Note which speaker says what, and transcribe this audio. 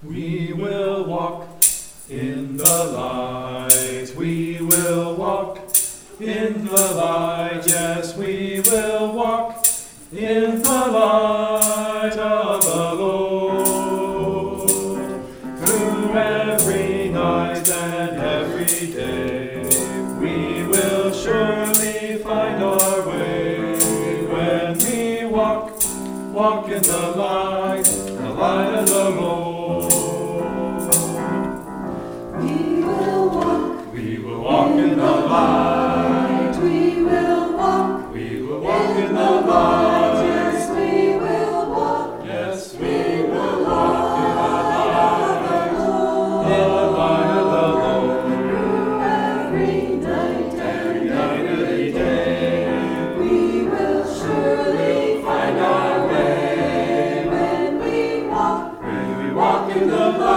Speaker 1: We will walk in the light. We will walk in the light. Yes, we will walk in the light of the Lord. Through every night and every day, we will surely find our way when we walk in the light of the Lord. We will walk in the light.
Speaker 2: We will walk
Speaker 1: in the light.
Speaker 2: Yes, we will walk.
Speaker 1: Yes, we will walk in the light of the Lord.
Speaker 2: Through every night and every day, we will surely find our way when we walk
Speaker 1: In the light.